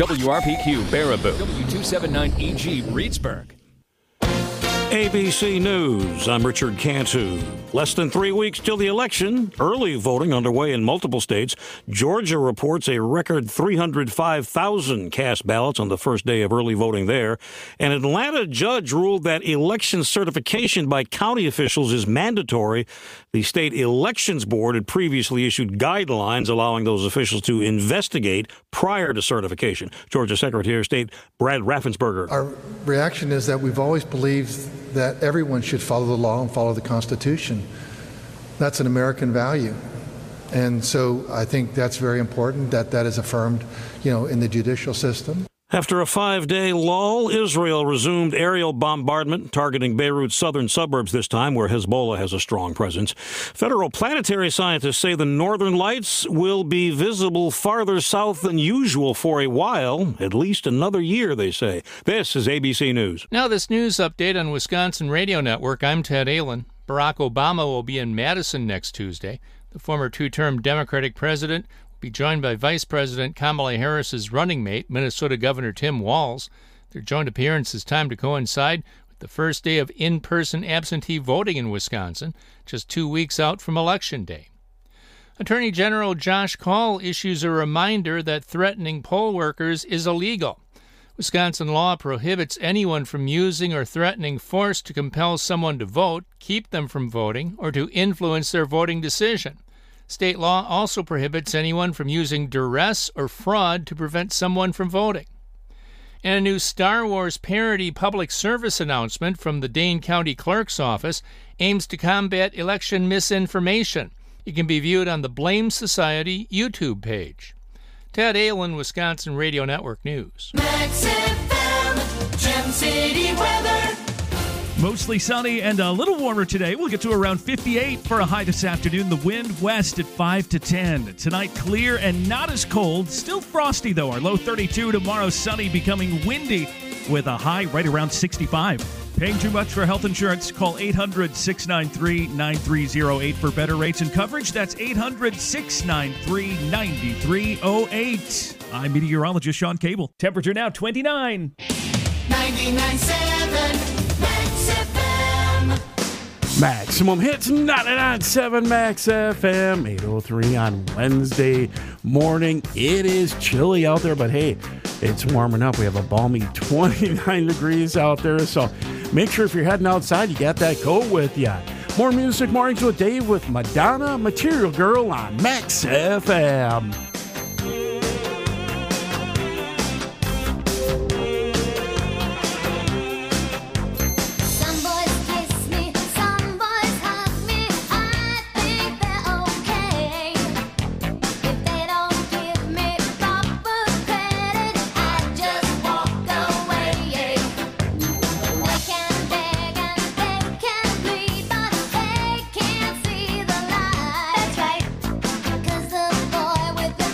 WRPQ Baraboo, W279EG Reedsburg. ABC News, I'm Richard Cantu. Less than 3 weeks till the election, early voting underway in multiple states. Georgia reports a record 305,000 cast ballots on the first day of early voting there. An Atlanta judge ruled that election certification by county officials is mandatory. The state elections board had previously issued guidelines allowing those officials to investigate prior to certification. Georgia Secretary of State Brad Raffensperger. Our reaction is that we've always believed that everyone should follow the law and follow the Constitution. That's an American value. And so I think that's very important that that is affirmed, in the judicial system. After a 5-day lull, Israel resumed aerial bombardment, targeting Beirut's southern suburbs this time, where Hezbollah has a strong presence. Federal planetary scientists say the northern lights will be visible farther south than usual for a while, at least another year, they say. This is ABC News. Now this news update on Wisconsin Radio Network. I'm Ted Allen. Barack Obama will be in Madison next Tuesday. The former two-term Democratic president be joined by Vice President Kamala Harris's running mate, Minnesota Governor Tim Walz. Their joint appearance is timed to coincide with the first day of in-person absentee voting in Wisconsin, just 2 weeks out from Election Day. Attorney General Josh Kaul issues a reminder that threatening poll workers is illegal. Wisconsin law prohibits anyone from using or threatening force to compel someone to vote, keep them from voting, or to influence their voting decision. State law also prohibits anyone from using duress or fraud to prevent someone from voting. And a new Star Wars parody public service announcement from the Dane County Clerk's Office aims to combat election misinformation. It can be viewed on the Blame Society YouTube page. Ted Allen, Wisconsin Radio Network News. Max FM, Gem City weather. Mostly sunny and a little warmer today. We'll get to around 58 for a high this afternoon. The wind west at 5 to 10. Tonight, clear and not as cold. Still frosty, though. Our low 32. Tomorrow, sunny, becoming windy with a high right around 65. Paying too much for health insurance? Call 800-693-9308 for better rates and coverage. That's 800-693-9308. I'm meteorologist Sean Cable. Temperature now 29. 99.7 Max FM. Maximum Hits 99.7 Max FM, 8:03 on Wednesday morning. It is chilly out there, but hey, it's warming up. We have a balmy 29 degrees out there, so make sure if you're heading outside, you got that coat with you. More music, Mornings with Dave with Madonna, Material Girl on Max FM. With the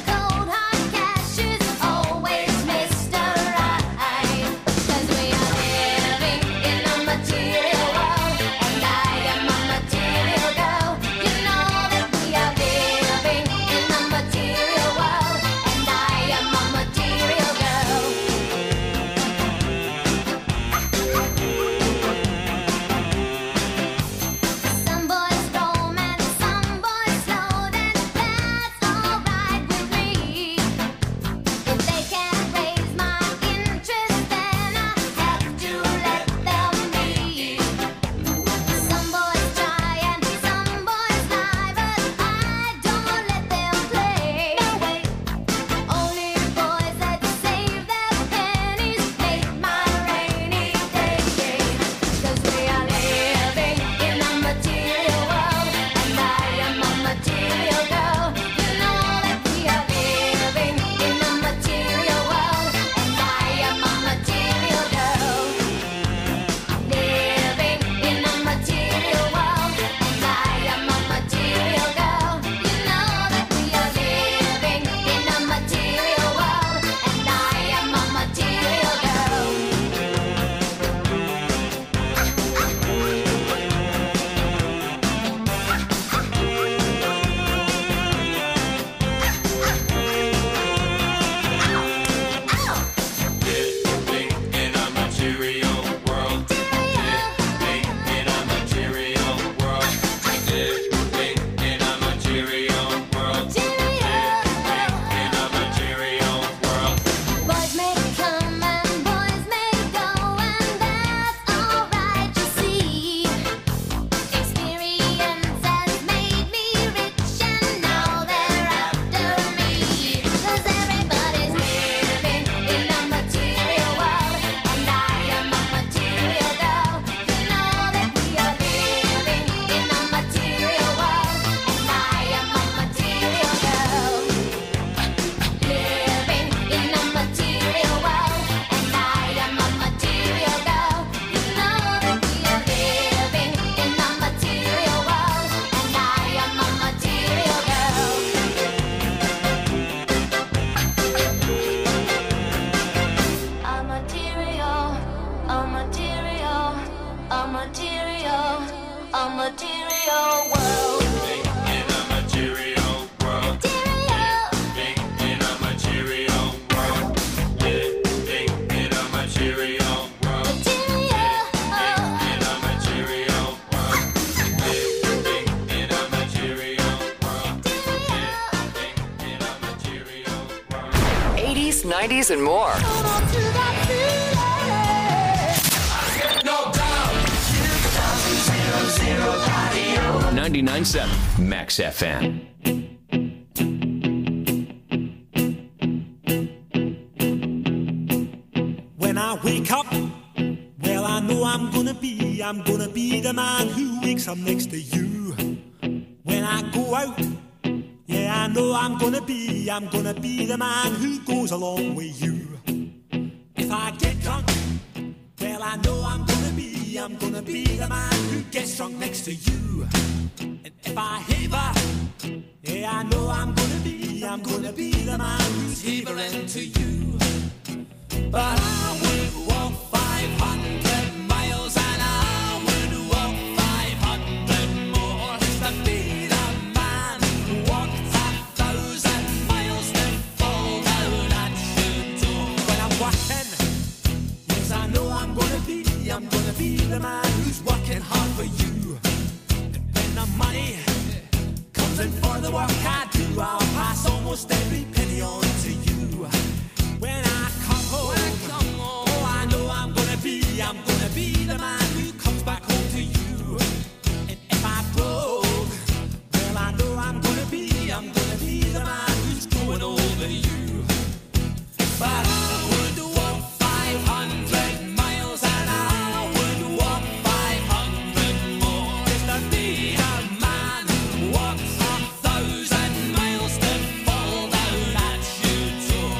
80s, 90s, and more. 99.7 Max FM. When I wake up, well, I know I'm gonna be the man who wakes up next to you. When I go out, yeah, I know I'm gonna be the man who goes along with you. If I get drunk, well, I know I'm gonna be the man who gets drunk next to you. And if I haver, yeah, I know I'm gonna be the man who's havering to you. But I would walk 500 miles and I would walk 500 more just to be the man who walked 1,000 miles to fall down at your door. When I'm walking, yes, I know I'm gonna be the man who's working hard for you. And when the money comes in for the work I do, I'll pass almost every penny on to you. When I come home, oh, I know I'm gonna be the man who comes back home to you. And if I broke, well, I know I'm gonna be the man who's going over you. But I would walk 500 miles and I would walk 500 more just to be the man who walks 1,000 miles to fall down at your door.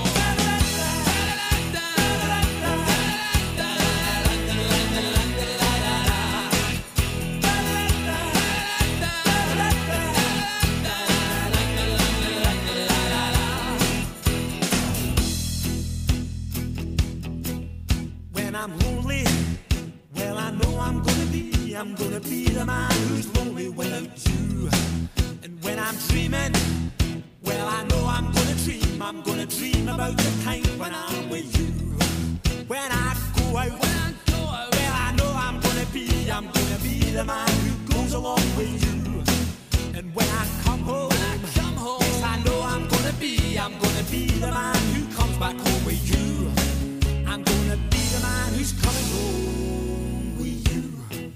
When I'm lonely, well, I know I'm gonna be the man who's lonely without you. And when I'm dreaming, well, I know I'm gonna dream about the time when I'm with you. When I go out, well, I know I'm gonna be the man who goes along with you. And when I come home, yes, I know I'm gonna be the man who comes back home with you. I'm gonna be the man who's coming home with you.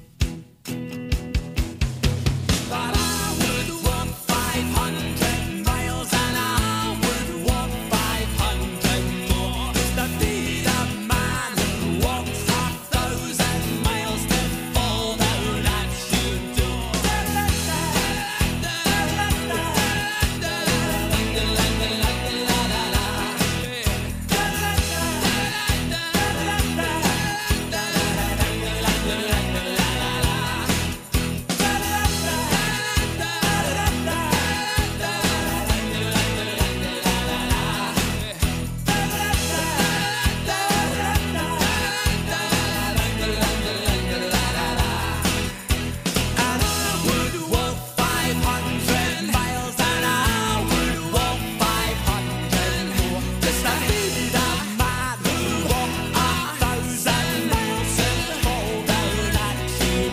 But I would walk 500 miles and I would walk 500 more just to be the man who walks 1,000 miles to fall down at your door. And I would walk 500 miles and I would walk 500 more just to be the man who walked 1,000 miles and fall down at your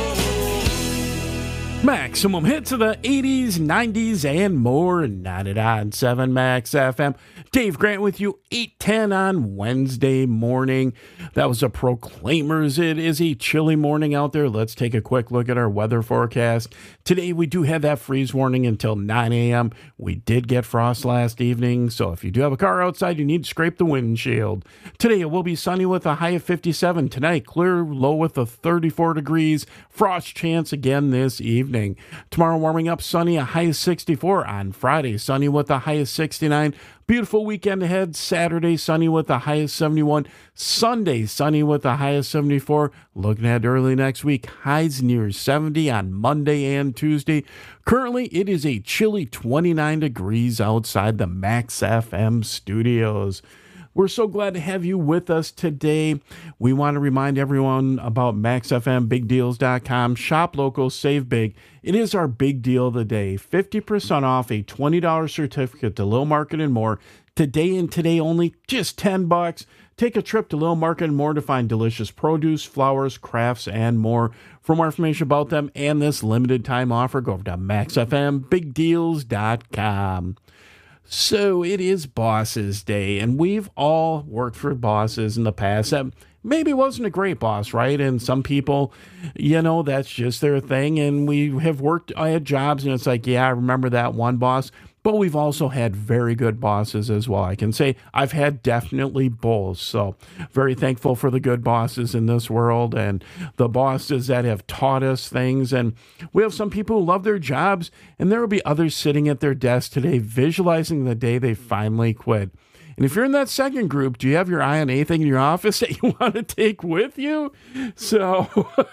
door. Maximum hits of the 80s, 90s, and more. 99.7 Max FM. Dave Grant with you, 8:10 on Wednesday morning. That was the Proclaimers. It is a chilly morning out there. Let's take a quick look at our weather forecast. Today, we do have that freeze warning until 9 a.m. We did get frost last evening, so if you do have a car outside, you need to scrape the windshield. Today, it will be sunny with a high of 57. Tonight, clear, low with a 34 degrees. Frost chance again this evening. Tomorrow, warming up, sunny, a high of 64. On Friday, sunny with a high of 69. Beautiful weekend ahead. Saturday, sunny with a high of 71. Sunday, sunny with a high of 74. Looking at early next week, highs near 70 on Monday and Tuesday. Currently, it is a chilly 29 degrees outside the Max FM studios. We're so glad to have you with us today. We want to remind everyone about MaxFMBigDeals.com. Shop local, save big. It is our big deal of the day. 50% off a $20 certificate to Little Market and More. Today and today only, just $10. Take a trip to Little Market and More to find delicious produce, flowers, crafts, and more. For more information about them and this limited time offer, go over to MaxFMBigDeals.com. So it is Bosses Day, and we've all worked for bosses in the past that maybe wasn't a great boss, right? And some people, that's just their thing. And we have worked at jobs, and it's like, yeah, I remember that one boss. But we've also had very good bosses as well. I can say I've had definitely both. So very thankful for the good bosses in this world and the bosses that have taught us things. And we have some people who love their jobs, and there will be others sitting at their desk today visualizing the day they finally quit. And if you're in that second group, do you have your eye on anything in your office that you want to take with you? So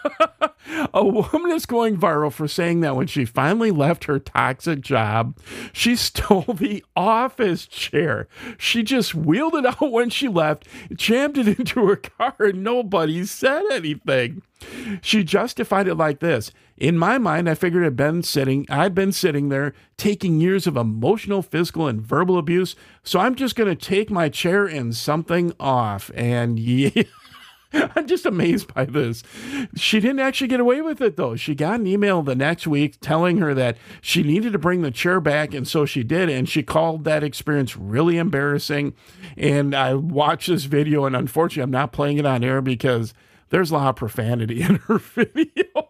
a woman is going viral for saying that when she finally left her toxic job, she stole the office chair. She just wheeled it out when she left, jammed it into her car, and nobody said anything. She justified it like this. In my mind, I figured I'd been sitting there taking years of emotional, physical, and verbal abuse, so I'm just going to take my chair and something off. And yeah, I'm just amazed by this. She didn't actually get away with it, though. She got an email the next week telling her that she needed to bring the chair back, and so she did, and she called that experience really embarrassing. And I watched this video, and unfortunately, I'm not playing it on air because there's a lot of profanity in her video.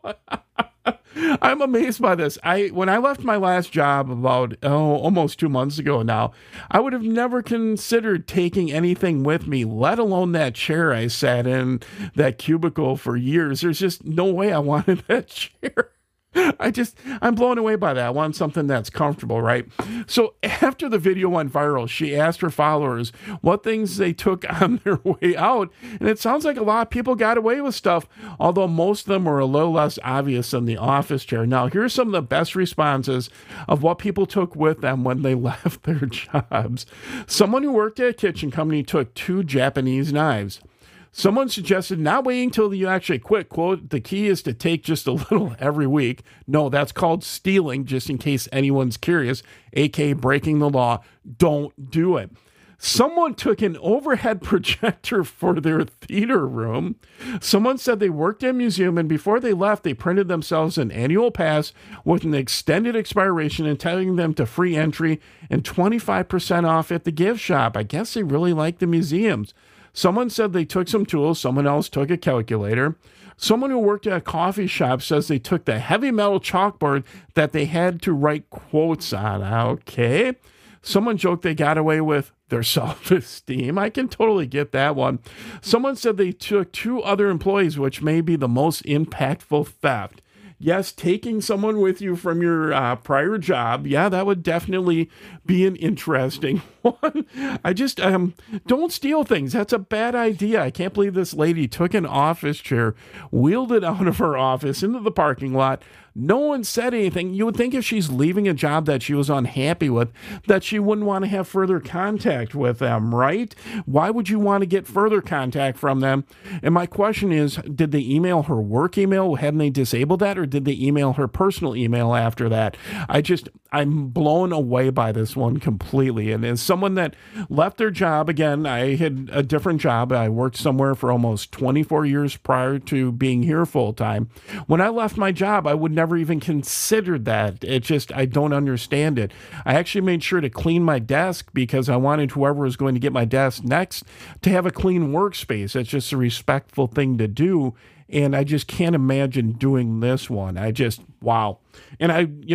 I'm amazed by this. When I left my last job about almost 2 months ago now, I would have never considered taking anything with me, let alone that chair I sat in, that cubicle for years. There's just no way I wanted that chair. I'm blown away by that. I want something that's comfortable, right? So after the video went viral, she asked her followers what things they took on their way out. And it sounds like a lot of people got away with stuff, although most of them were a little less obvious than the office chair. Now, here's some of the best responses of what people took with them when they left their jobs. Someone who worked at a kitchen company took 2 Japanese knives. Someone suggested not waiting until you actually quit. Quote, the key is to take just a little every week. No, that's called stealing, just in case anyone's curious, aka breaking the law. Don't do it. Someone took an overhead projector for their theater room. Someone said they worked in a museum, and before they left, they printed themselves an annual pass with an extended expiration and telling them to free entry and 25% off at the gift shop. I guess they really like the museums. Someone said they took some tools. Someone else took a calculator. Someone who worked at a coffee shop says they took the heavy metal chalkboard that they had to write quotes on. Okay. Someone joked they got away with their self-esteem. I can totally get that one. Someone said they took 2 other employees, which may be the most impactful theft. Yes, taking someone with you from your prior job, yeah, that would definitely be an interesting one. I just, don't steal things. That's a bad idea. I can't believe this lady took an office chair, wheeled it out of her office into the parking lot. No one said anything. You would think if she's leaving a job that she was unhappy with, that she wouldn't want to have further contact with them, right? Why would you want to get further contact from them? And my question is, did they email her work email? Hadn't they disabled that? Or did they email her personal email after that? I'm blown away by this one completely. And as someone that left their job, again, I had a different job. I worked somewhere for almost 24 years prior to being here full time. When I left my job, I would never even considered that. I don't understand it. I actually made sure to clean my desk because I wanted whoever was going to get my desk next to have a clean workspace. It's just a respectful thing to do. And I just can't imagine doing this one. Wow. And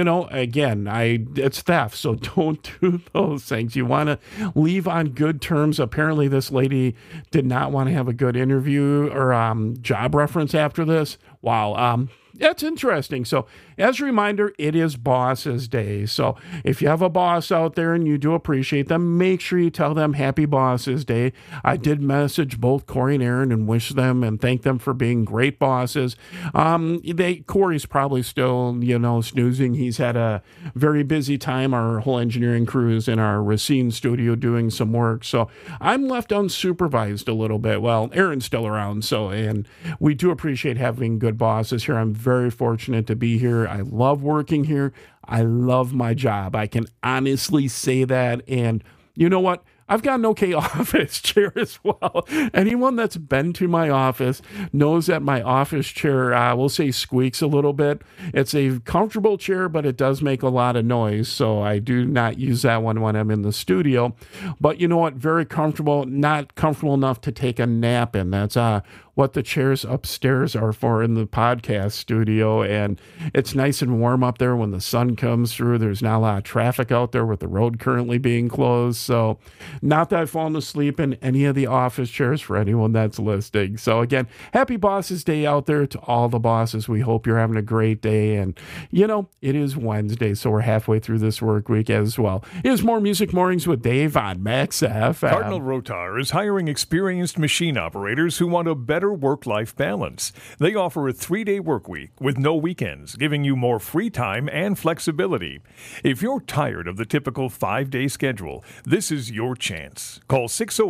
it's theft. So don't do those things. You want to leave on good terms. Apparently this lady did not want to have a good interview or job reference after this. Wow. That's interesting. So as a reminder, it is Bosses Day. So if you have a boss out there and you do appreciate them, make sure you tell them Happy Bosses Day. I did message both Corey and Aaron and wish them and thank them for being great bosses. Corey's probably still, snoozing. He's had a very busy time. Our whole engineering crew is in our Racine studio doing some work. So I'm left unsupervised a little bit. Well, Aaron's still around. And we do appreciate having good bosses here. I'm very fortunate to be here. I love working here. I love my job. I can honestly say that. And you know what? I've got an okay office chair as well. Anyone that's been to my office knows that my office chair, we'll say, squeaks a little bit. It's a comfortable chair, but it does make a lot of noise, so I do not use that one when I'm in the studio. But you know what? Very comfortable, not comfortable enough to take a nap in. That's what the chairs upstairs are for in the podcast studio, and it's nice and warm up there when the sun comes through. There's not a lot of traffic out there with the road currently being closed, so not that I've fallen asleep in any of the office chairs for anyone that's listening. So again, happy Bosses Day out there to all the bosses. We hope you're having a great day, and you know, it is Wednesday, so we're halfway through this work week as well. Here's more Music Mornings with Dave on Max FM. Cardinal Rotar is hiring experienced machine operators who want a better work-life balance. They offer a 3-day work week with no weekends, giving you more free time and flexibility. If you're tired of the typical 5-day schedule, this is your chance. Call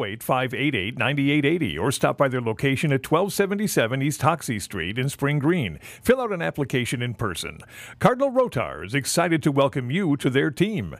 608-588-9880 or stop by their location at 1277 East Hoxie Street in Spring Green. Fill out an application in person. Cardinal Rotar is excited to welcome you to their team.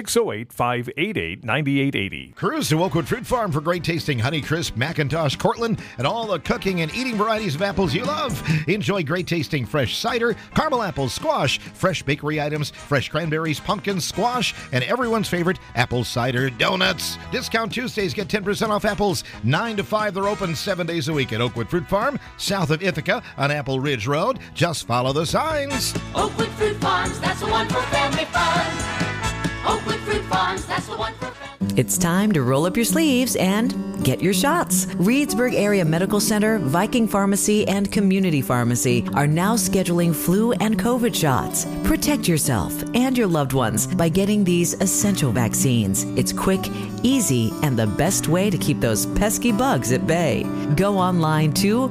608-588-9880. Cruise to Oakwood Fruit Farm for great tasting Honeycrisp, Macintosh, Cortland, and all the cooking and eating varieties of apples you love. Enjoy great tasting fresh cider, caramel apples, squash, fresh bakery items, fresh cranberries, pumpkins, squash, and everyone's favorite apple cider donuts. Discount Tuesdays get 10% off apples. 9 to 5, they're open 7 days a week at Oakwood Fruit Farm, south of Ithaca on Apple Ridge Road. Just follow the signs. Oakwood Fruit Farms, that's the one for family fun. Oakwood Fruit Farms, that's the one for family. It's time to roll up your sleeves and get your shots. Reedsburg Area Medical Center, Viking Pharmacy, and Community Pharmacy are now scheduling flu and COVID shots. Protect yourself and your loved ones by getting these essential vaccines. It's quick, easy, and the best way to keep those pesky bugs at bay. Go online to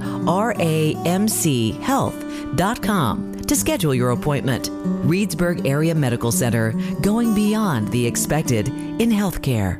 ramchealth.com to schedule your appointment. Reedsburg Area Medical Center, going beyond the expected in healthcare.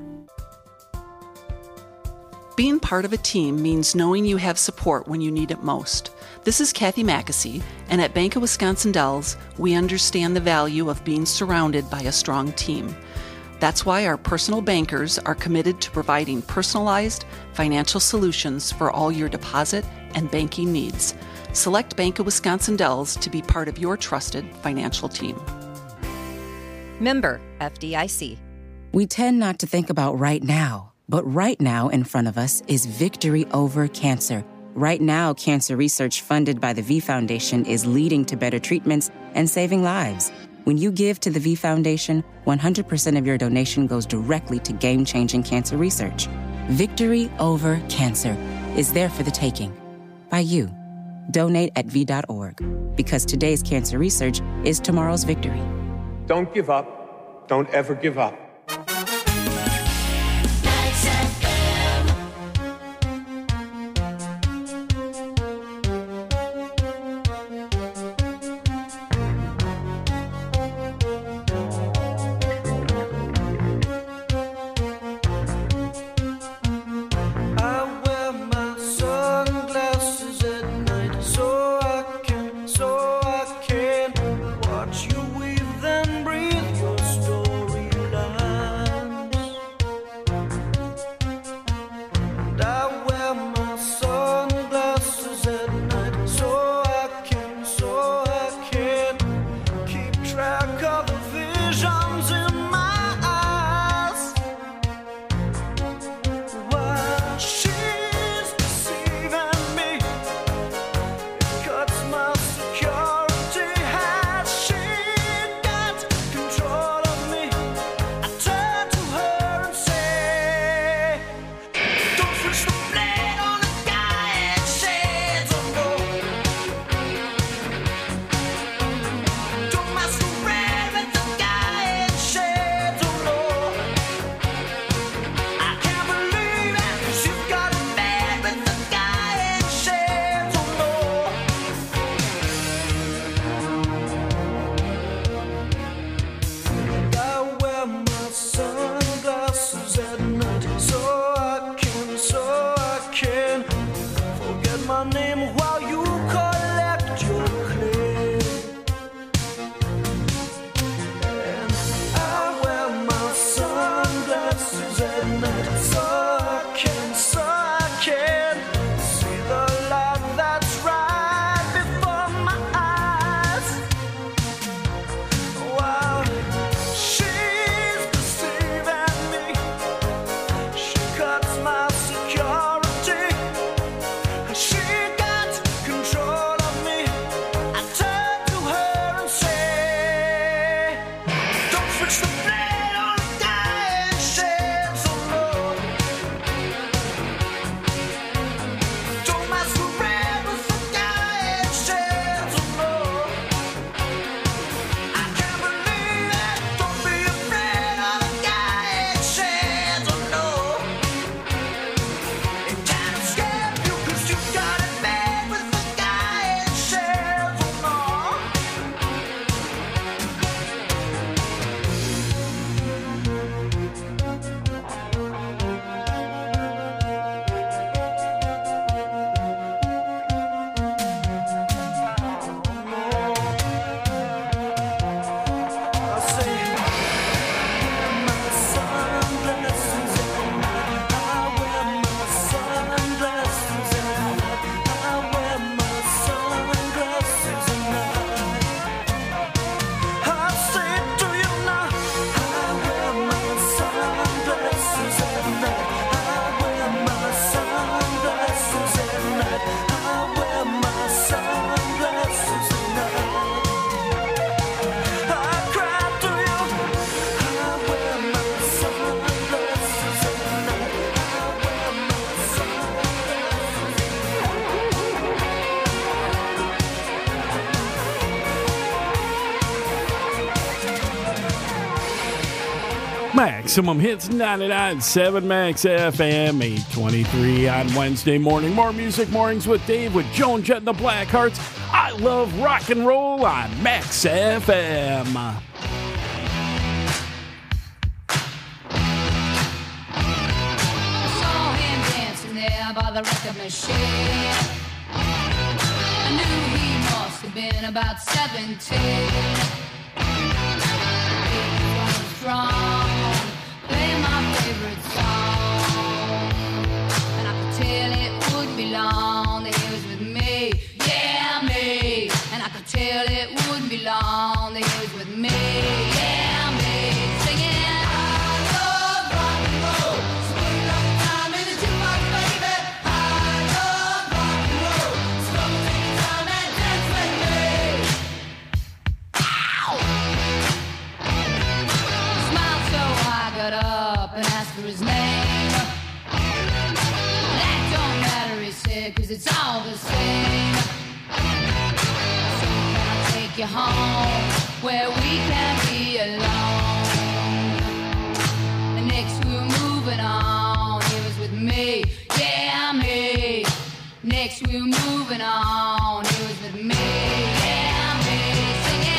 Being part of a team means knowing you have support when you need it most. This is Kathy Mackesy, and at Bank of Wisconsin Dells, we understand the value of being surrounded by a strong team. That's why our personal bankers are committed to providing personalized financial solutions for all your deposit and banking needs. Select Bank of Wisconsin Dells to be part of your trusted financial team. Member FDIC. We tend not to think about right now, but right now in front of us is victory over cancer. Right now, cancer research funded by the V Foundation is leading to better treatments and saving lives. When you give to the V Foundation, 100% of your donation goes directly to game-changing cancer research. Victory over cancer is there for the taking by you. Donate at V.org, because today's cancer research is tomorrow's victory. Don't give up. Don't ever give up. Watch you weave and breathe your storyline. Maximum Hits 99.7 Max FM 823 on Wednesday morning. More Music Mornings with Dave with Joan Jett and the Blackhearts. I love rock and roll on Max FM. Saw him dancing there by the record machine. I knew he must have been about 17. He was strong, playing my favorite song, and I could tell it wouldn't be long that he was with me, yeah, me. And I could tell it wouldn't be long that he was with me, yeah, me. Singing. For his name, that don't matter, he said, 'cause it's all the same. So can I take you home where we can be alone? And next we were moving on, he was with me, yeah, me. Next we were moving on, he was with me, yeah, me. Singing.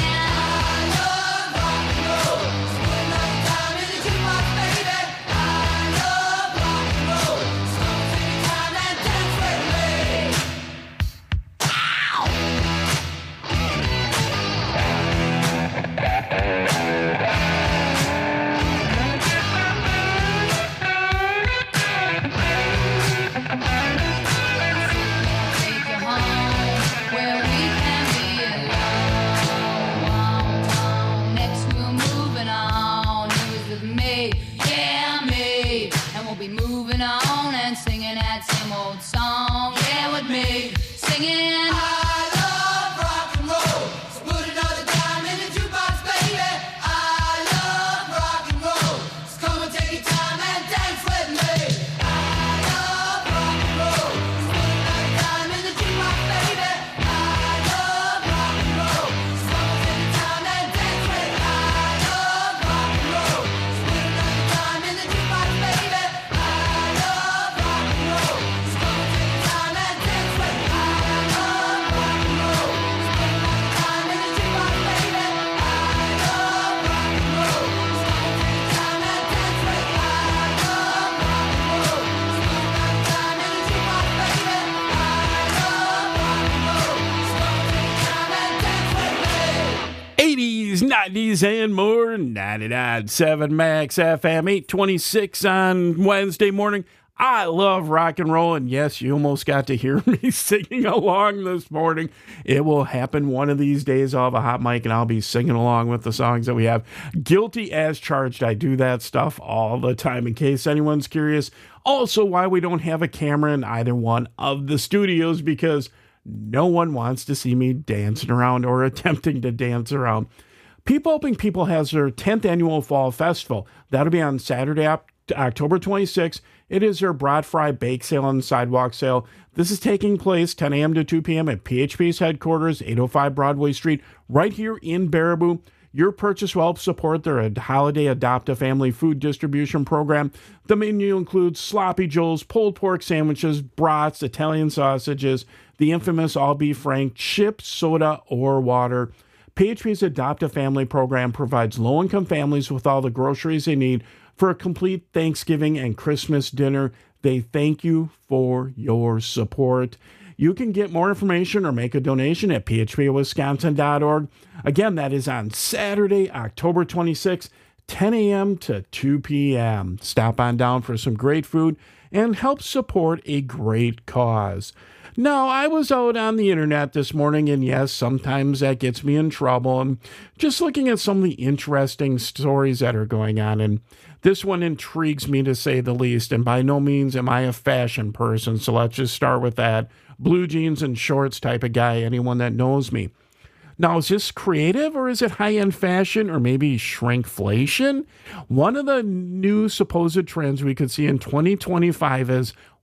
And more, 99.7 Max FM, 826 on Wednesday morning. I love rock and roll, and yes, you almost got to hear me singing along this morning. It will happen one of these days. I'll have a hot mic, and I'll be singing along with the songs that we have. Guilty as charged. I do that stuff all the time, in case anyone's curious. Also, why we don't have a camera in either one of the studios, because no one wants to see me dancing around or attempting to dance around. People Helping People has their 10th annual Fall Festival. That'll be on Saturday, October 26th. It is their Brat Fry Bake Sale and Sidewalk Sale. This is taking place 10 a.m. to 2 p.m. at PHP's headquarters, 805 Broadway Street, right here in Baraboo. Your purchase will help support their holiday Adopt-A-Family food distribution program. The menu includes sloppy joes, pulled pork sandwiches, brats, Italian sausages, the infamous all-beef frank, chips, soda, or water. PHP's Adopt-A-Family program provides low-income families with all the groceries they need for a complete Thanksgiving and Christmas dinner. They thank you for your support. You can get more information or make a donation at phpwisconsin.org. Again, that is on Saturday, October 26th, 10 a.m. to 2 p.m. Stop on down for some great food and help support a great cause. Now, I was out on the internet this morning, and yes, sometimes that gets me in trouble. I'm just looking at some of the interesting stories that are going on, and this one intrigues me to say the least, and by no means am I a fashion person, so let's just start with that. Blue jeans and shorts type of guy, anyone that knows me. Now, is this creative, or is it high-end fashion, or maybe shrinkflation? One of the new supposed trends we could see in 2025 is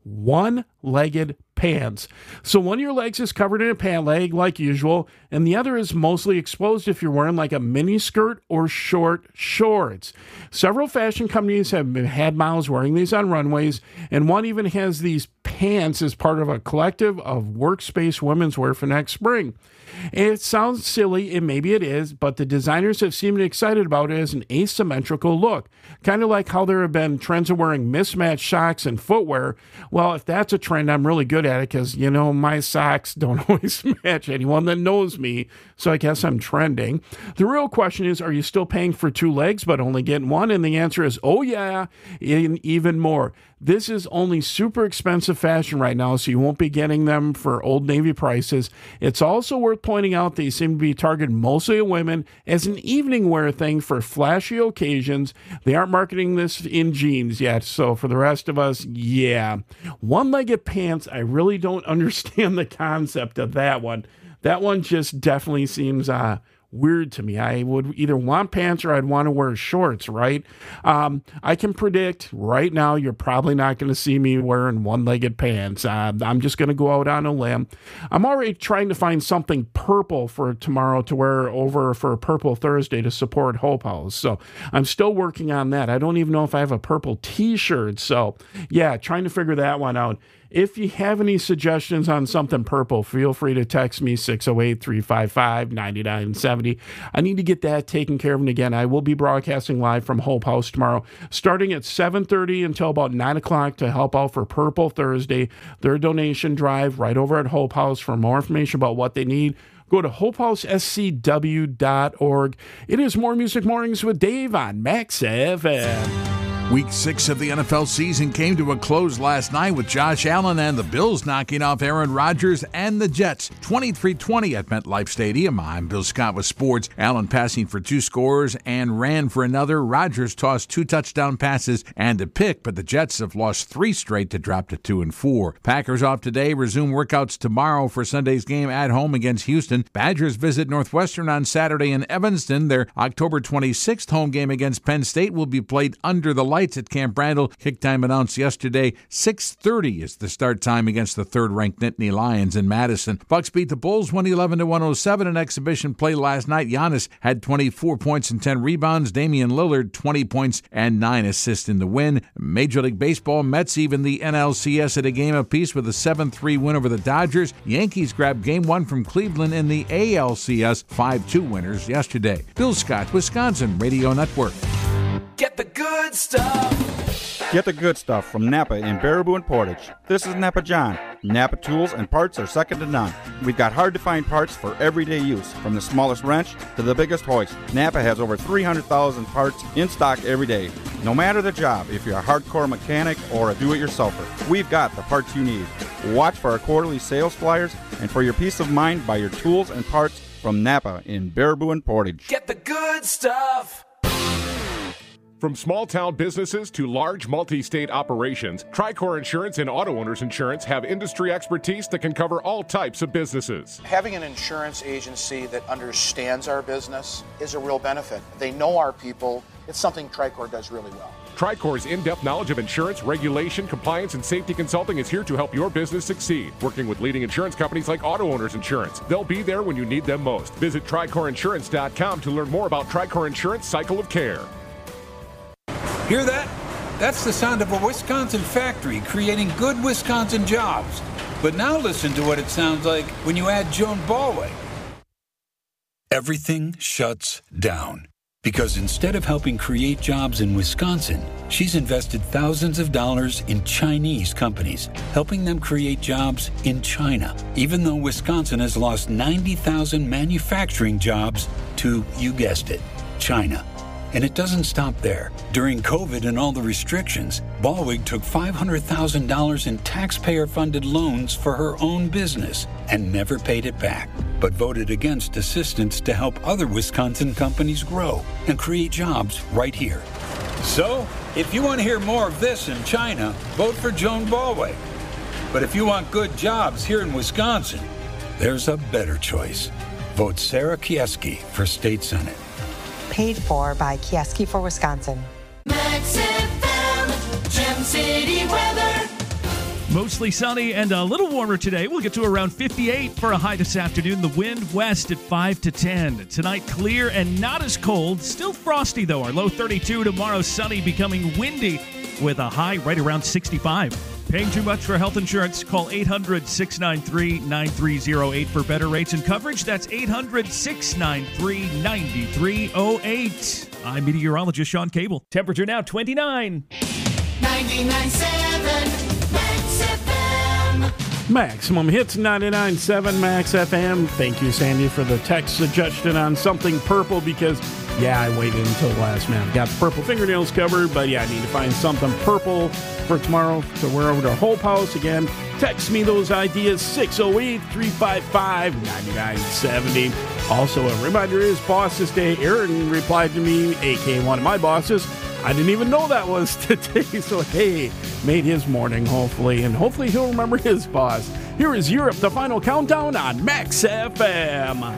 one-legged pants. So one of your legs is covered in a pant leg like usual, and the other is mostly exposed if you're wearing like a mini skirt or short shorts. Several fashion companies have had models wearing these on runways, and one even has these pants as part of a collective of workspace women's wear for next spring. It sounds silly, and maybe it is, but the designers have seemed excited about it as an asymmetrical look. Kind of like how there have been trends of wearing mismatched socks and footwear. Well, if that's a trend, I'm really good at it because, you know, my socks don't always match anyone that knows me, so I guess I'm trending. The real question is, are you still paying for two legs but only getting one? And the answer is, oh yeah, and even more. This is only super expensive fashion right now, so you won't be getting them for Old Navy prices. It's also worth pointing out they seem to be targeted mostly at women as an evening wear thing for flashy occasions. They aren't marketing this in jeans yet, so for the rest of us, yeah. One-legged pants, I really don't understand the concept of that one. That one just definitely seems weird to me. I would either want pants or I'd want to wear shorts, right? I can predict right now you're probably not going to see me wearing one-legged pants. I'm just going to go out on a limb. I'm already trying to find something purple for tomorrow to wear over for a Purple Thursday to support Hope House. So I'm still working on that. I don't even know if I have a purple t-shirt. So yeah, trying to figure that one out. If you have any suggestions on something purple, feel free to text me 608-355-9970. I need to get that taken care of. And again, I will be broadcasting live from Hope House tomorrow, starting at 7:30 until about 9 o'clock to help out for Purple Thursday, their donation drive right over at Hope House. For more information about what they need, go to hopehousescw.org. It is More Music Mornings with Dave on Max FM. Week 6 of the NFL season came to a close last night with Josh Allen and the Bills knocking off Aaron Rodgers and the Jets 23-20 at MetLife Stadium. I'm Bill Scott with sports. Allen passing for 2 scores and ran for another. Rodgers tossed 2 touchdown passes and a pick, but the Jets have lost 3 straight to drop to 2-4. Packers off today, resume workouts tomorrow for Sunday's game at home against Houston. Badgers visit Northwestern on Saturday in Evanston. Their October 26th home game against Penn State will be played under the lights at Camp Randall. Kick time announced yesterday. 6:30 is the start time against the third-ranked Nittany Lions in Madison. Bucks beat the Bulls 111-107 in exhibition play last night. Giannis had 24 points and 10 rebounds. Damian Lillard 20 points and 9 assists in the win. Major League Baseball, Mets even the NLCS at a game apiece with a 7-3 win over the Dodgers. Yankees grabbed Game 1 from Cleveland in the ALCS, 5-2 winners yesterday. Bill Scott, Wisconsin Radio Network. Get the good stuff. Get the good stuff from Napa in Baraboo and Portage. This is Napa John. Napa tools and parts are second to none. We've got hard-to-find parts for everyday use, from the smallest wrench to the biggest hoist. Napa has over 300,000 parts in stock every day. No matter the job, if you're a hardcore mechanic or a do-it-yourselfer, we've got the parts you need. Watch for our quarterly sales flyers, and for your peace of mind, buy your tools and parts from Napa in Baraboo and Portage. Get the good stuff. From small-town businesses to large multi-state operations, Tricor Insurance and Auto Owners Insurance have industry expertise that can cover all types of businesses. Having an insurance agency that understands our business is a real benefit. They know our people. It's something Tricor does really well. Tricor's in-depth knowledge of insurance, regulation, compliance, and safety consulting is here to help your business succeed. Working with leading insurance companies like Auto Owners Insurance. They'll be there when you need them most. Visit TricorInsurance.com to learn more about Tricor Insurance Cycle of Care. Hear that? That's the sound of a Wisconsin factory creating good Wisconsin jobs. But now listen to what it sounds like when you add Joan Ballweg. Everything shuts down. Because instead of helping create jobs in Wisconsin, she's invested thousands of dollars in Chinese companies, helping them create jobs in China, even though Wisconsin has lost 90,000 manufacturing jobs to, you guessed it, China. And it doesn't stop there. During COVID and all the restrictions, Ballweg took $500,000 in taxpayer-funded loans for her own business and never paid it back, but voted against assistance to help other Wisconsin companies grow and create jobs right here. So, if you want to hear more of this in China, vote for Joan Ballweg. But if you want good jobs here in Wisconsin, there's a better choice. Vote Sarah Kieski for State Senate. Paid for by Kieski for Wisconsin. Max FM, Gem City weather. Mostly sunny and a little warmer today. We'll get to around 58 for a high this afternoon. The wind west at 5 to 10. Tonight, clear and not as cold. Still frosty, though. Our low 32. Tomorrow, sunny, becoming windy with a high right around 65. Paying too much for health insurance? Call 800-693-9308 for better rates and coverage. That's 800-693-9308. I'm meteorologist Sean Cable. Temperature now 29. 99.7 Max FM. Maximum Hits 99.7 Max FM. Thank you, Sandy, for the text suggestion on something purple because, I waited until the last minute. Got the purple fingernails covered, but I need to find something purple for tomorrow to wear over to Hope House. Again, text me those ideas, 608-355-9970. Also, a reminder is Bosses Day. Aaron replied to me, a.k.a. one of my bosses. I didn't even know that was today, so hey, made his morning, hopefully, and hopefully he'll remember his boss. Here is Europe, the final countdown on Max FM.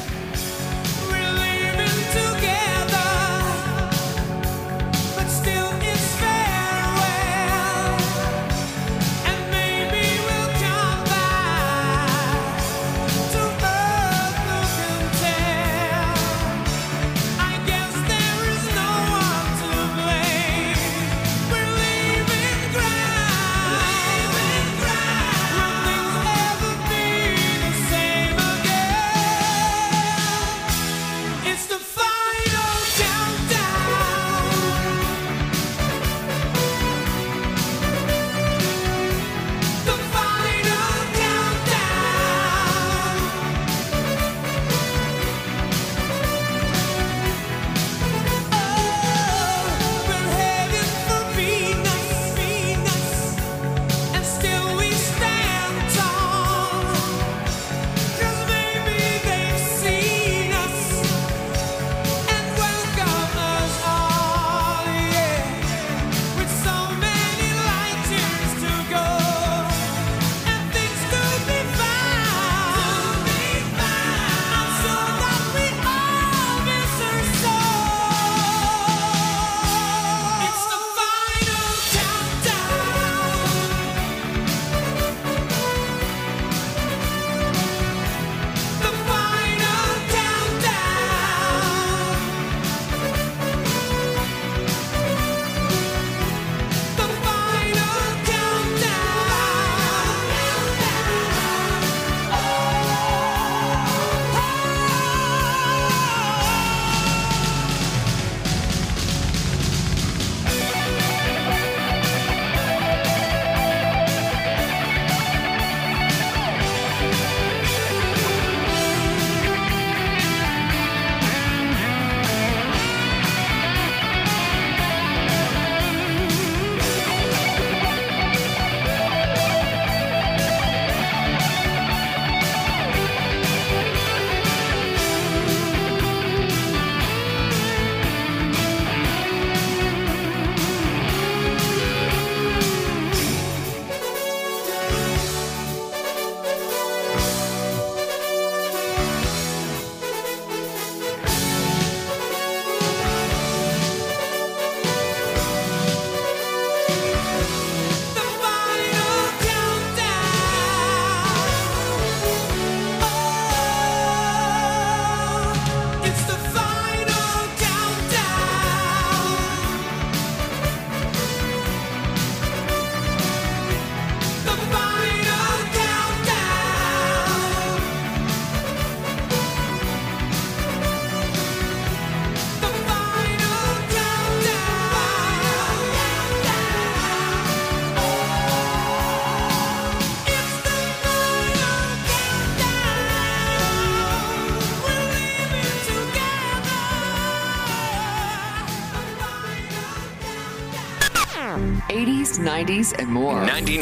'80s, '90s, and more.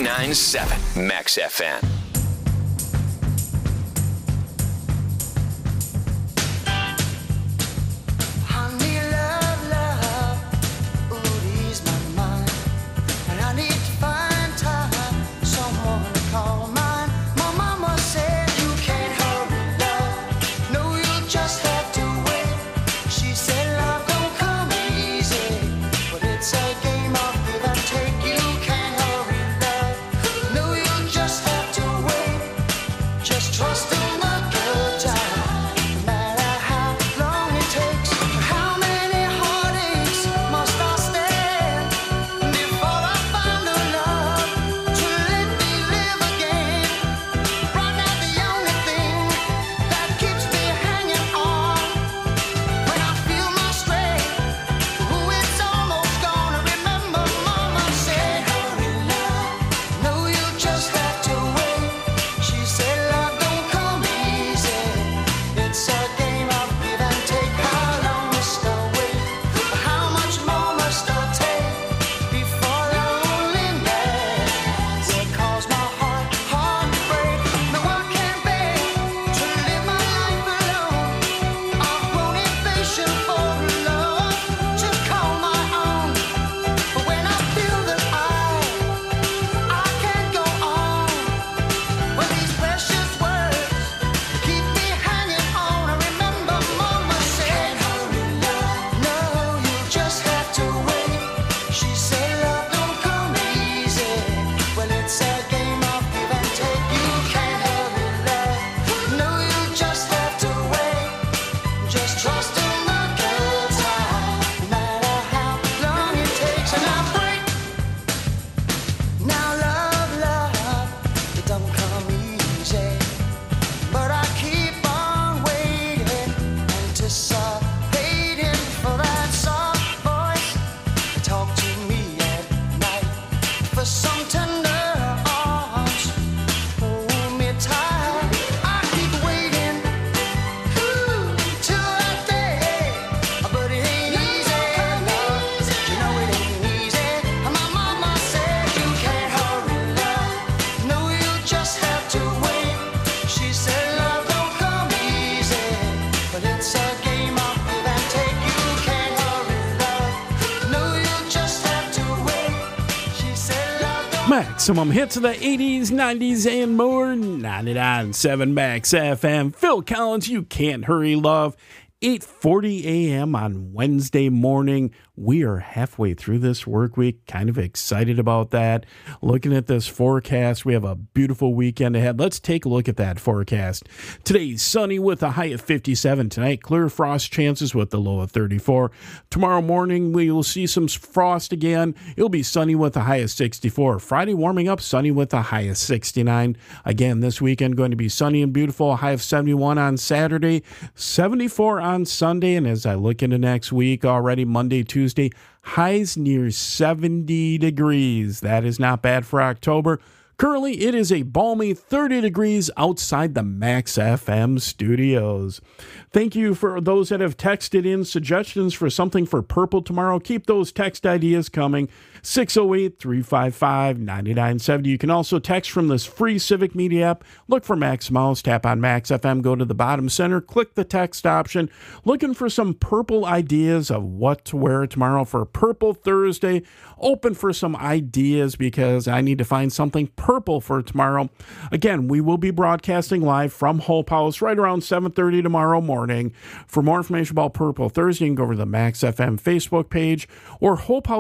99.7 Max FM. No, Maximum hits of the 80s, 90s, and more. 99.7 Max FM. Phil Collins, You Can't Hurry Love. 8:40 a.m. on Wednesday morning. We are halfway through this work week. Kind of excited about that. Looking at this forecast, we have a beautiful weekend ahead. Let's take a look at that forecast. Today, sunny with a high of 57. Tonight, clear frost chances with the low of 34. Tomorrow morning, we will see some frost again. It'll be sunny with a high of 64. Friday, warming up, sunny with a high of 69. Again, this weekend, going to be sunny and beautiful. A high of 71 on Saturday, 74 on Sunday. And as I look into next week, already Monday, Tuesday, highs near 70 degrees. That is not bad for October. Currently, it is a balmy 30 degrees outside the Max FM studios. Thank you for those that have texted in suggestions for something for purple tomorrow. Keep those text ideas coming. 608-355-9970. You can also text from this free Civic Media app. Look for Max Mouse, tap on Max FM, go to the bottom center, click the text option. Looking for some purple ideas of what to wear tomorrow for Purple Thursday. Open for some ideas because I need to find something purple for tomorrow. Again, we will be broadcasting live from Hope House right around 7:30 tomorrow morning. For more information about Purple Thursday, you can go over to the Max FM Facebook page or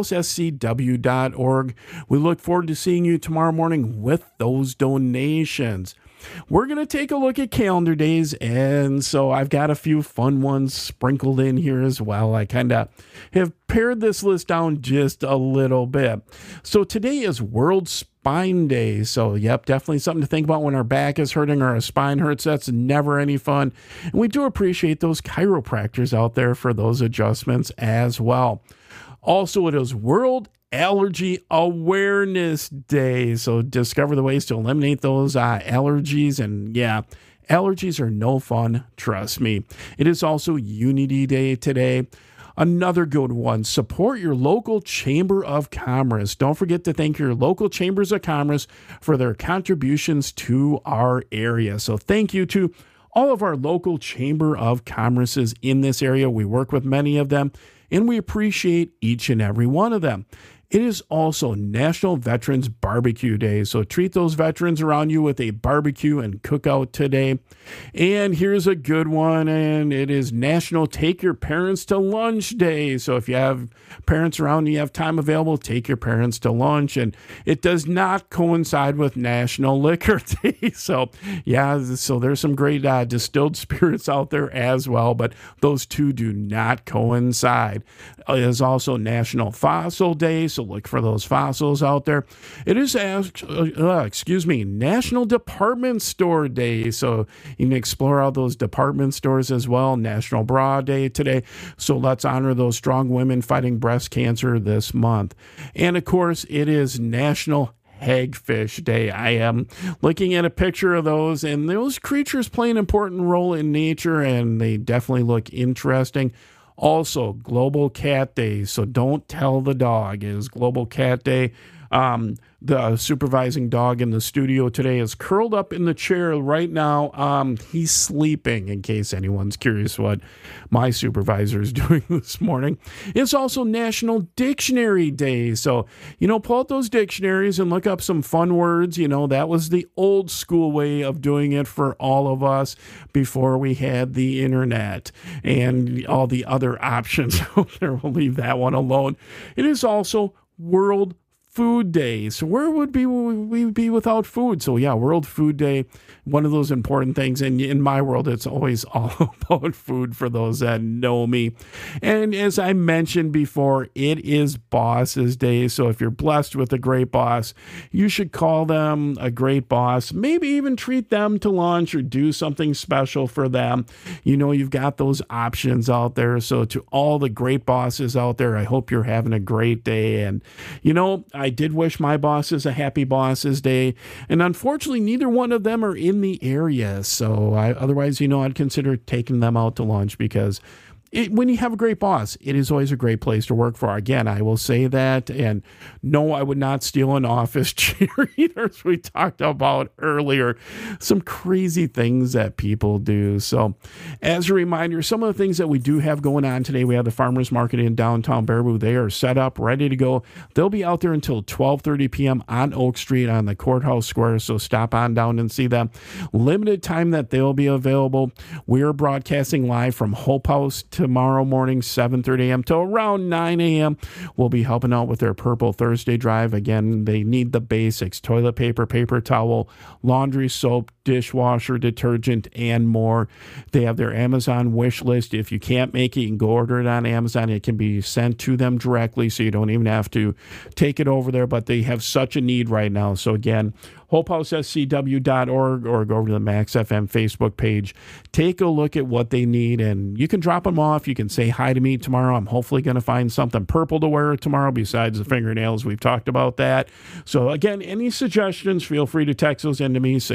hopehousescw.org. We look forward to seeing you tomorrow morning with those donations. We're going to take a look at calendar days, and so I've got a few fun ones sprinkled in here as well. I kind of have pared this list down just a little bit. So today is World Spine Day. So, yep, definitely something to think about when our back is hurting or our spine hurts. That's never any fun. And we do appreciate those chiropractors out there for those adjustments as well. Also, it is World Allergy Awareness Day. So discover the ways to eliminate those allergies. And yeah, allergies are no fun. Trust me. It is also Unity Day today. Another good one, support your local Chamber of Commerce. Don't forget to thank your local Chambers of Commerce for their contributions to our area. So thank you to all of our local Chamber of Commerces in this area. We work with many of them, and we appreciate each and every one of them. It is also National Veterans Barbecue Day, so treat those veterans around you with a barbecue and cookout today. And here's a good one, and it is National Take Your Parents to Lunch Day. So if you have parents around and you have time available, take your parents to lunch. And it does not coincide with National Liquor Day. So yeah, so there's some great distilled spirits out there as well, but those two do not coincide. It is also National Fossil Day, so look for those fossils out there. It is, National Department Store Day, so you can explore all those department stores as well. National Bra Day today, so let's honor those strong women fighting breast cancer this month. And of course, it is National Hagfish Day. I am looking at a picture of those, and those creatures play an important role in nature, and they definitely look interesting. Also, Global Cat Day, so don't tell the dog. It is Global Cat Day. The supervising dog in the studio today is curled up in the chair right now. He's sleeping, in case anyone's curious what my supervisor is doing this morning. It's also National Dictionary Day. So, pull out those dictionaries and look up some fun words. That was the old school way of doing it for all of us before we had the internet and all the other options out there. We'll leave that one alone. It is also World Food Day. So where would we be without food? So yeah, World Food Day, one of those important things. And in my world, it's always all about food for those that know me. And as I mentioned before, it is Bosses Day. So if you're blessed with a great boss, you should call them a great boss. Maybe even treat them to lunch or do something special for them. You've got those options out there. So to all the great bosses out there, I hope you're having a great day. And, I did wish my bosses a happy Bosses Day, and unfortunately, neither one of them are in the area. So otherwise, I'd consider taking them out to lunch because when you have a great boss, it is always a great place to work for. Again, I will say that. And no, I would not steal an office chair either, as we talked about earlier. Some crazy things that people do. So as a reminder, some of the things that we do have going on today, we have the farmers market in downtown Baraboo. They are set up, ready to go. They'll be out there until 12:30 p.m. on Oak Street on the Courthouse Square. So stop on down and see them. Limited time that they'll be available. We're broadcasting live from Hope House tomorrow morning, 7:30 a.m. to around 9 a.m. We'll be helping out with their Purple Thursday drive. Again, they need the basics: toilet paper, paper towel, laundry soap, dishwasher, detergent, and more. They have their Amazon wish list. If you can't make it, you can go order it on Amazon. It can be sent to them directly, so you don't even have to take it over there, but they have such a need right now. So again, hopehousescw.org, or go over to the Max FM Facebook page. Take a look at what they need, and you can drop them off. You can say hi to me tomorrow. I'm hopefully going to find something purple to wear tomorrow besides the fingernails. We've talked about that. So again, any suggestions, feel free to text those into me,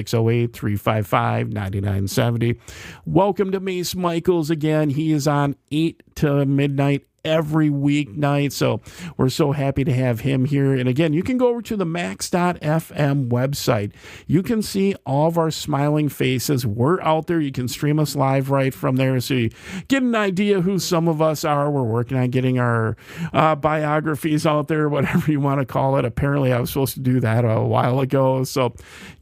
608-355-9970. Welcome to Mace Michaels again. He is on 8 to midnight every weeknight, so we're so happy to have him here. And again, you can go over to the max.fm website. You can see all of our smiling faces. We're out there. You can stream us live right from there, so you get an idea who some of us are. We're working on getting our biographies out there, whatever you want to call it. Apparently, I was supposed to do that a while ago. So,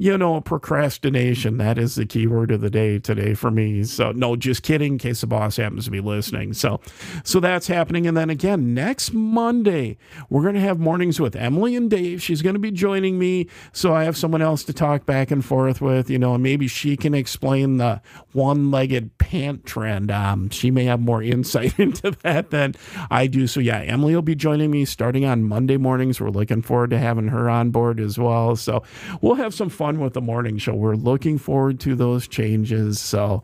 procrastination, that is the key word of the day today for me. So, no, just kidding, in case the boss happens to be listening. So that's happening. And then again, next Monday, we're going to have mornings with Emily and Dave. She's going to be joining me, so I have someone else to talk back and forth with, and maybe she can explain the one-legged pant trend. She may have more insight into that than I do. So yeah, Emily will be joining me starting on Monday mornings. We're looking forward to having her on board as well. So we'll have some fun with the morning show. We're looking forward to those changes. So,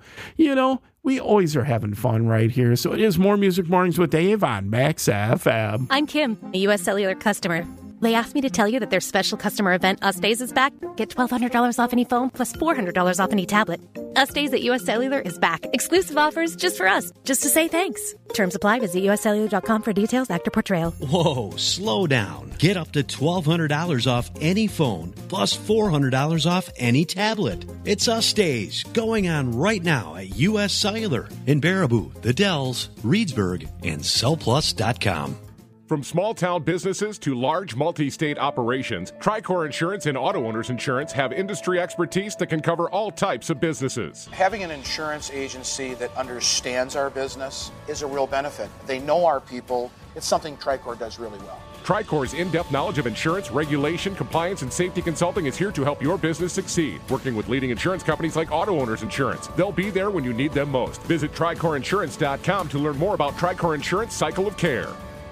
we always are having fun right here. So it is More Music Mornings with Dave on Max FM. I'm Kim, a U.S. Cellular customer. They asked me to tell you that their special customer event, Us Days, is back. Get $1,200 off any phone plus $400 off any tablet. Us Days at U.S. Cellular is back. Exclusive offers just for us, just to say thanks. Terms apply. Visit uscellular.com for details. Actor portrayal. Whoa, slow down. Get up to $1,200 off any phone plus $400 off any tablet. It's Us Days going on right now at U.S. Cellular in Baraboo, The Dells, Reedsburg, and Cellplus.com. From small-town businesses to large multi-state operations, Tricor Insurance and Auto Owners Insurance have industry expertise that can cover all types of businesses. Having an insurance agency that understands our business is a real benefit. They know our people. It's something Tricor does really well. Tricor's in-depth knowledge of insurance, regulation, compliance, and safety consulting is here to help your business succeed. Working with leading insurance companies like Auto Owners Insurance. They'll be there when you need them most. Visit TricorInsurance.com to learn more about Tricor Insurance Cycle of Care.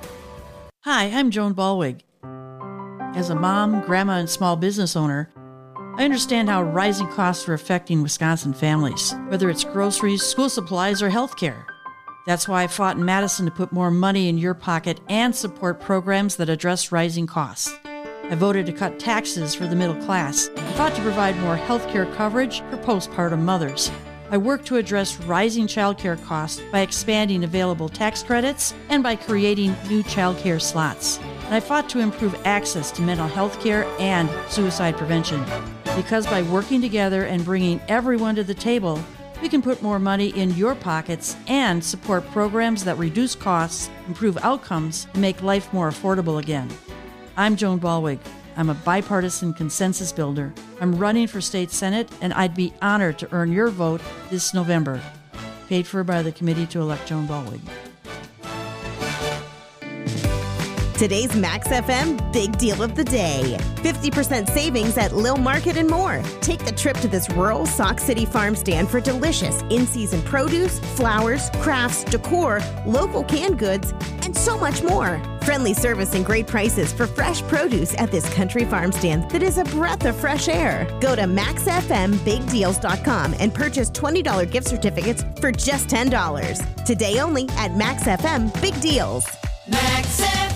Hi, I'm Joan Balwig. As a mom, grandma, and small business owner, I understand how rising costs are affecting Wisconsin families, whether it's groceries, school supplies, or healthcare. That's why I fought in Madison to put more money in your pocket and support programs that address rising costs. I voted to cut taxes for the middle class. I fought to provide more healthcare coverage for postpartum mothers. I work to address rising childcare costs by expanding available tax credits and by creating new childcare slots. And I fought to improve access to mental health care and suicide prevention. Because by working together and bringing everyone to the table, we can put more money in your pockets and support programs that reduce costs, improve outcomes, and make life more affordable again. I'm Joan Balwig. I'm a bipartisan consensus builder. I'm running for state senate, and I'd be honored to earn your vote this November. Paid for by the committee to elect Joan Balwig. Today's Max FM Big Deal of the Day. 50% savings at Lil Market and more. Take the trip to this rural Sauk City farm stand for delicious in-season produce, flowers, crafts, decor, local canned goods, and so much more. Friendly service and great prices for fresh produce at this country farm stand that is a breath of fresh air. Go to MaxFMBigDeals.com and purchase $20 gift certificates for just $10. Today only at Max FM Big Deals. Max FM.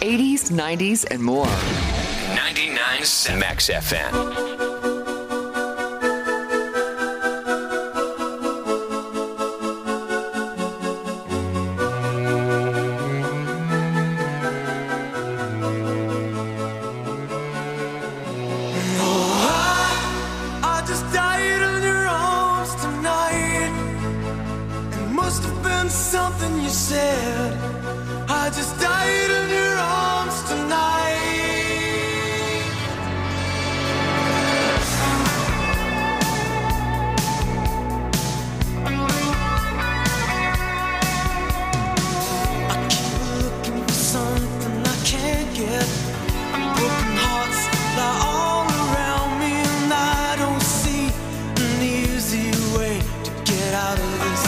80s, 90s, and more. 99.7 Max FM. Something you said, I just died in your arms tonight. I keep looking for something I can't get. Broken hearts lie all around me, and I don't see an easy way to get out of this.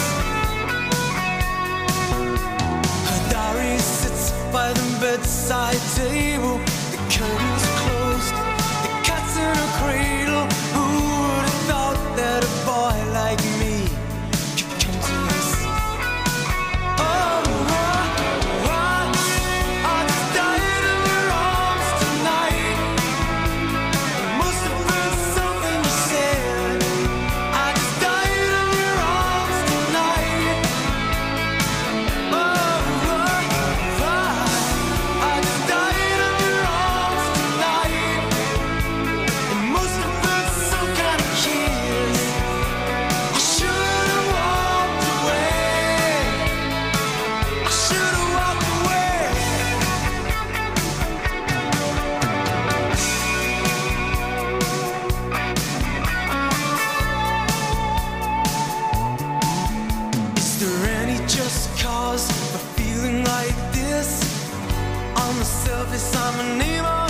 By the bedside table, the curtains closed, the cat's in a cradle. Who would have thought that a boy like me could come to this? Oh, I just died in your arms tonight. It must have been something you said. I just died in your arms tonight. I'm a name